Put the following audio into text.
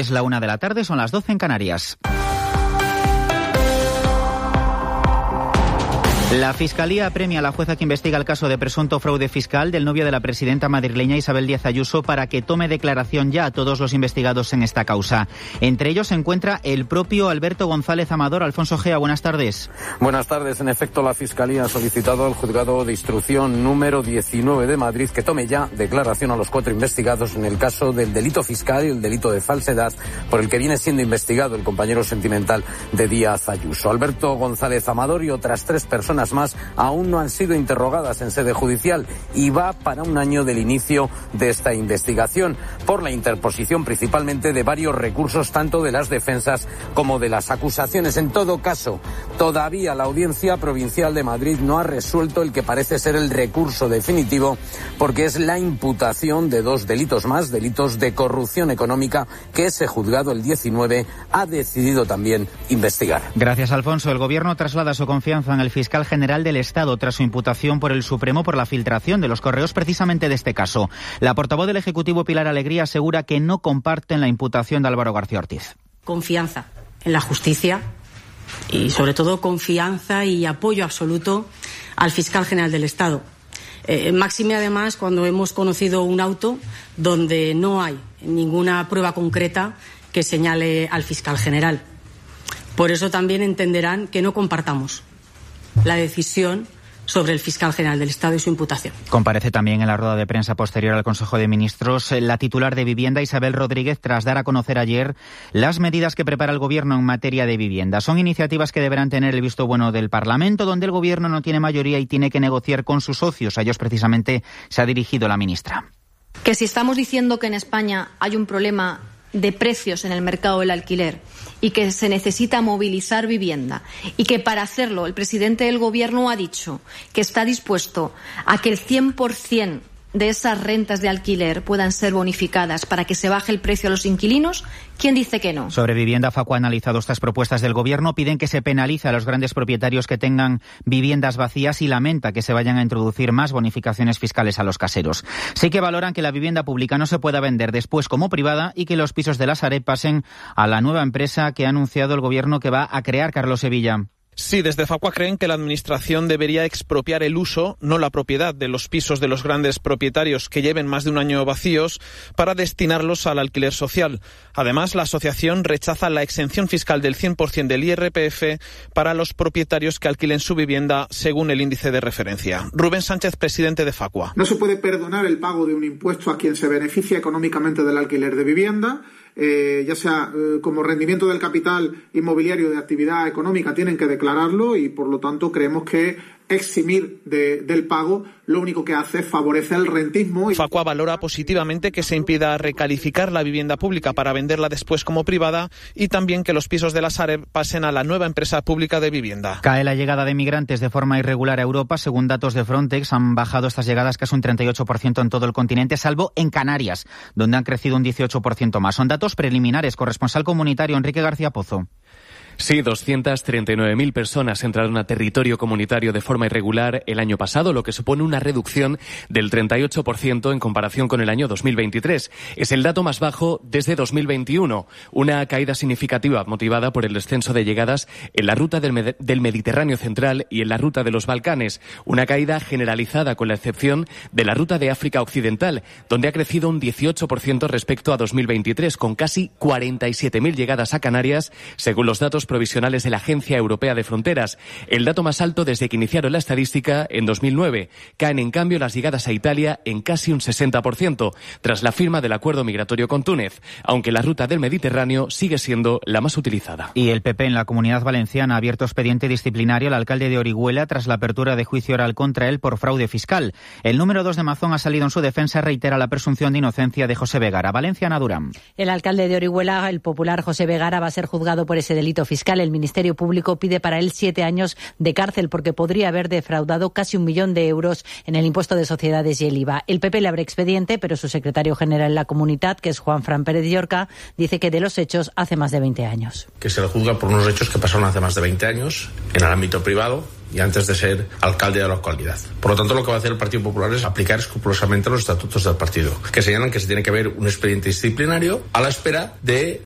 Es la 1 de la tarde, son las 12 en Canarias. La Fiscalía premia a la jueza que investiga el caso de presunto fraude fiscal del novio de la presidenta madrileña Isabel Díaz Ayuso para que tome declaración ya a todos los investigados en esta causa. Entre ellos se encuentra el propio Alberto González Amador. Alfonso Gea, buenas tardes. Buenas tardes. En efecto, la Fiscalía ha solicitado al Juzgado de Instrucción número 19 de Madrid que tome ya declaración a los 4 investigados en el caso del delito fiscal y el delito de falsedad por el que viene siendo investigado el compañero sentimental de Díaz Ayuso. Alberto González Amador y otras 3 personas más aún no han sido interrogadas en sede judicial y va para un año del inicio de esta investigación por la interposición principalmente de varios recursos tanto de las defensas como de las acusaciones. En todo caso, todavía la Audiencia Provincial de Madrid no ha resuelto el que parece ser el recurso definitivo porque es la imputación de 2 delitos más, delitos de corrupción económica que ese juzgado, el 19, ha decidido también investigar. Gracias, Alfonso. El Gobierno traslada su confianza en el fiscal general del Estado tras su imputación por el Supremo por la filtración de los correos precisamente de este caso. La portavoz del Ejecutivo, Pilar Alegría, asegura que no comparten la imputación de Álvaro García Ortiz. Confianza en la justicia y sobre todo confianza y apoyo absoluto al fiscal general del Estado. Máxime además cuando hemos conocido un auto donde no hay ninguna prueba concreta que señale al fiscal general. Por eso también entenderán que no compartamos la decisión sobre el fiscal general del Estado y su imputación. Comparece también en la rueda de prensa posterior al Consejo de Ministros la titular de Vivienda, Isabel Rodríguez, tras dar a conocer ayer las medidas que prepara el Gobierno en materia de vivienda. Son iniciativas que deberán tener el visto bueno del Parlamento, donde el Gobierno no tiene mayoría y tiene que negociar con sus socios. A ellos precisamente se ha dirigido la ministra. Que si estamos diciendo que en España hay un problema de precios en el mercado del alquiler y que se necesita movilizar vivienda y que para hacerlo el presidente del Gobierno ha dicho que está dispuesto a que el 100% de esas rentas de alquiler puedan ser bonificadas para que se baje el precio a los inquilinos, ¿quién dice que no? Sobre vivienda, Facua ha analizado estas propuestas del Gobierno. Piden que se penalice a los grandes propietarios que tengan viviendas vacías y lamenta que se vayan a introducir más bonificaciones fiscales a los caseros. Sí que valoran que la vivienda pública no se pueda vender después como privada y que los pisos de la Sareb pasen a la nueva empresa que ha anunciado el Gobierno que va a crear. Carlos Sevilla. Sí, desde Facua creen que la Administración debería expropiar el uso, no la propiedad, de los pisos de los grandes propietarios que lleven más de un año vacíos para destinarlos al alquiler social. Además, la asociación rechaza la exención fiscal del 100% del IRPF para los propietarios que alquilen su vivienda según el índice de referencia. Rubén Sánchez, presidente de Facua. No se puede perdonar el pago de un impuesto a quien se beneficia económicamente del alquiler de vivienda. Ya sea como rendimiento del capital inmobiliario de actividad económica, tienen que declararlo y por lo tanto creemos que eximir del pago lo único que hace es favorecer el rentismo. Facua valora positivamente que se impida recalificar la vivienda pública para venderla después como privada y también que los pisos de la Sareb pasen a la nueva empresa pública de vivienda. Cae la llegada de migrantes de forma irregular a Europa. Según datos de Frontex, han bajado estas llegadas casi un 38% en todo el continente, salvo en Canarias, donde han crecido un 18% más. Son datos preliminares. Corresponsal comunitario Enrique García Pozo. Sí, 239.000 personas entraron a territorio comunitario de forma irregular el año pasado, lo que supone una reducción del 38% en comparación con el año 2023. Es el dato más bajo desde 2021, una caída significativa motivada por el descenso de llegadas en la ruta del Mediterráneo central y en la ruta de los Balcanes, una caída generalizada con la excepción de la ruta de África Occidental, donde ha crecido un 18% respecto a 2023, con casi 47.000 llegadas a Canarias, según los datos provisionales de la Agencia Europea de Fronteras, el dato más alto desde que iniciaron la estadística en 2009. Caen en cambio las llegadas a Italia en casi un 60%, tras la firma del acuerdo migratorio con Túnez, aunque la ruta del Mediterráneo sigue siendo la más utilizada. Y el PP en la Comunidad Valenciana ha abierto expediente disciplinario al alcalde de Orihuela tras la apertura de juicio oral contra él por fraude fiscal. El número 2 de Mazón ha salido en su defensa, reitera la presunción de inocencia de José Vegara. Valencia, Ana Durán. El alcalde de Orihuela, el popular José Vegara, va a ser juzgado por ese delito fiscal. El Ministerio Público pide para él 7 años de cárcel porque podría haber defraudado casi 1 millón de euros en el impuesto de sociedades y el IVA. El PP le abre expediente, pero su secretario general en la Comunitat, que es Juan Fran Pérez Llorca, dice que de los hechos hace más de 20 años. Que se le juzga por unos hechos que pasaron hace más de 20 años en el ámbito privado y antes de ser alcalde de la localidad. Por lo tanto, lo que va a hacer el Partido Popular es aplicar escrupulosamente los estatutos del partido, que señalan que se tiene que haber un expediente disciplinario a la espera de